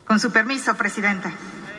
Con su permiso, Presidenta.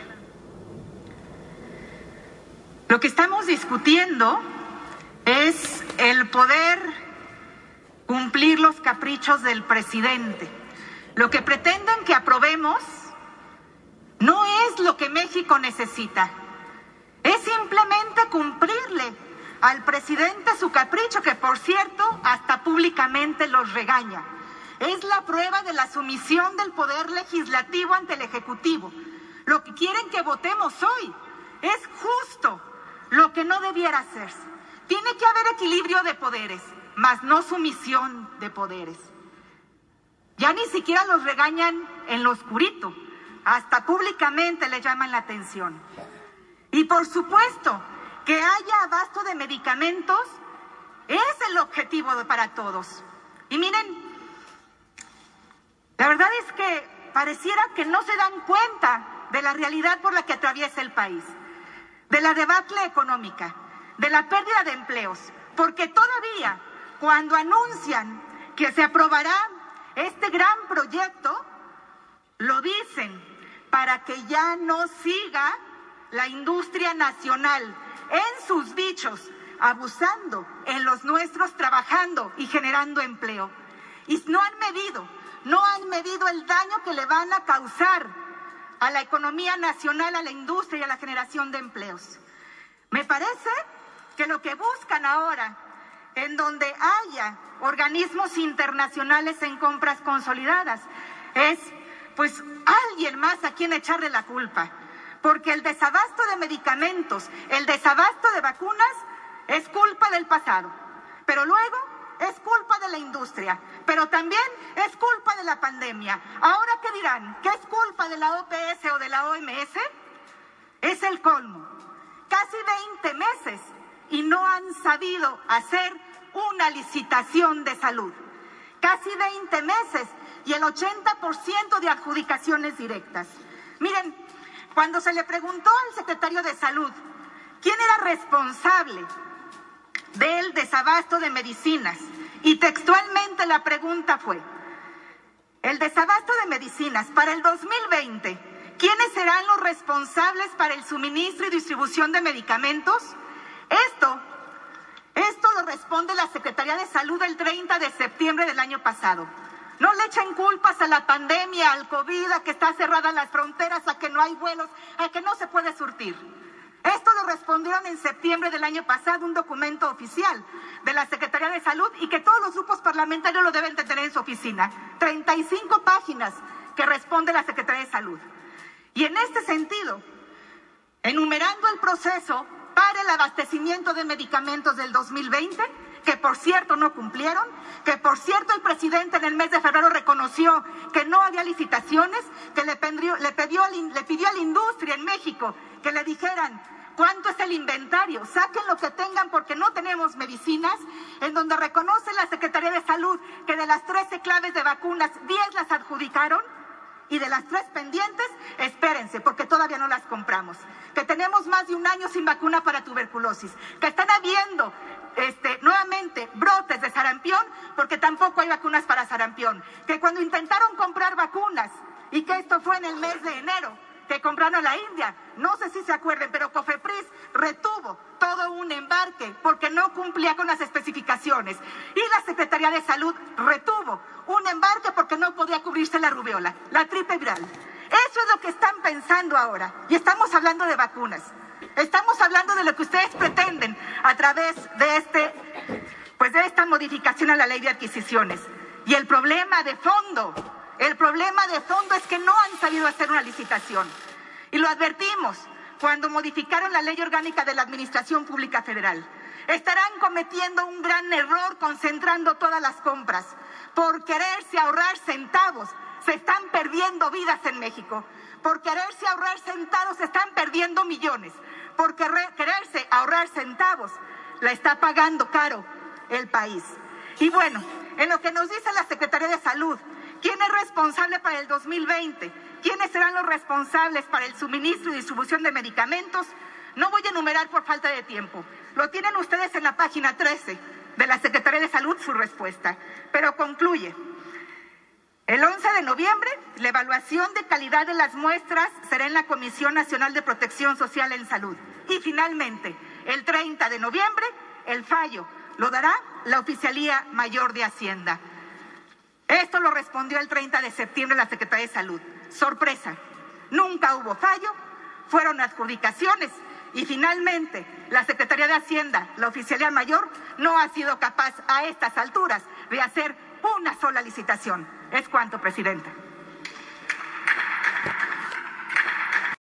Lo que estamos discutiendo es el poder cumplir los caprichos del presidente. Lo que pretenden que aprobemos no es lo que México necesita. Es simplemente cumplirle al presidente su capricho, que por cierto, hasta públicamente los regaña. Es la prueba de la sumisión del poder legislativo ante el ejecutivo. Lo que quieren que votemos hoy es justo lo que no debiera hacerse. Tiene que haber equilibrio de poderes, mas no sumisión de poderes. Ya ni siquiera los regañan en lo oscurito, hasta públicamente le llaman la atención. Y por supuesto que haya abasto de medicamentos es el objetivo para todos. Y miren, la verdad es que pareciera que no se dan cuenta de la realidad por la que atraviesa el país, de la debacle económica, de la pérdida de empleos, porque todavía cuando anuncian que se aprobará este gran proyecto, lo dicen para que ya no siga la industria nacional en sus dichos, abusando en los nuestros, trabajando y generando empleo. Y no han medido el daño que le van a causar a la economía nacional, a la industria y a la generación de empleos. Me parece que lo que buscan ahora, en donde haya organismos internacionales en compras consolidadas, es pues alguien más a quien echarle la culpa, porque el desabasto de medicamentos, el desabasto de vacunas es culpa del pasado, pero luego es culpa de la industria, pero también es culpa de la pandemia. Ahora, ¿qué dirán? ¿Que es culpa de la OPS o de la OMS? Es el colmo. Casi 20 meses y no han sabido hacer una licitación de salud. Casi 20 meses y el 80% de adjudicaciones directas. Miren, cuando se le preguntó al secretario de Salud quién era responsable del desabasto de medicinas, y textualmente la pregunta fue: el desabasto de medicinas para el 2020, ¿quiénes serán los responsables para el suministro y distribución de medicamentos? Esto lo responde la Secretaría de Salud el 30 de septiembre del año pasado. No le echen culpas a la pandemia, al COVID, a que está cerradas las fronteras, a que no hay vuelos, a que no se puede surtir. Esto lo respondieron en septiembre del año pasado, un documento oficial de la Secretaría de Salud, y que todos los grupos parlamentarios lo deben de tener en su oficina. 35 páginas que responde la Secretaría de Salud. Y en este sentido, enumerando el proceso para el abastecimiento de medicamentos del 2020, que por cierto no cumplieron, que por cierto el presidente en el mes de febrero reconoció que no había licitaciones, que le pidió a la industria en México que le dijeran cuánto es el inventario, saquen lo que tengan porque no tenemos medicinas, en donde reconoce la Secretaría de Salud que de las 13 claves de vacunas, 10 las adjudicaron, y de las 3 pendientes, espérense, porque todavía no las compramos. Que tenemos más de un año sin vacuna para tuberculosis. Que están habiendo nuevamente brotes de sarampión, porque tampoco hay vacunas para sarampión. Que cuando intentaron comprar vacunas, y que esto fue en el mes de enero, que compraron a la India, no sé si se acuerden, pero COFEPRIS retuvo todo un embarque porque no cumplía con las especificaciones. Y la Secretaría de Salud retuvo un embarque porque no podía cubrirse la rubiola, la gripe viral. Eso es lo que están pensando ahora. Y estamos hablando de vacunas. Estamos hablando de lo que ustedes pretenden a través de esta modificación a la ley de adquisiciones. Y el problema de fondo es que no han sabido hacer una licitación. Y lo advertimos cuando modificaron la Ley Orgánica de la Administración Pública Federal. Estarán cometiendo un gran error concentrando todas las compras. Por quererse ahorrar centavos, se están perdiendo vidas en México. Por quererse ahorrar centavos, se están perdiendo millones. Por quererse ahorrar centavos, la está pagando caro el país. Y bueno, en lo que nos dice la Secretaría de Salud, ¿quién es responsable para el 2020? ¿Quiénes serán los responsables para el suministro y distribución de medicamentos? No voy a enumerar por falta de tiempo. Lo tienen ustedes en la página 13 de la Secretaría de Salud, su respuesta. Pero concluye: El 11 de noviembre, la evaluación de calidad de las muestras será en la Comisión Nacional de Protección Social en Salud. Y finalmente, el 30 de noviembre, el fallo lo dará la Oficialía Mayor de Hacienda. Esto lo respondió el 30 de septiembre la Secretaría de Salud. Sorpresa, nunca hubo fallo, fueron adjudicaciones y finalmente la Secretaría de Hacienda, la Oficialía Mayor, no ha sido capaz a estas alturas de hacer una sola licitación. Es cuanto, Presidenta.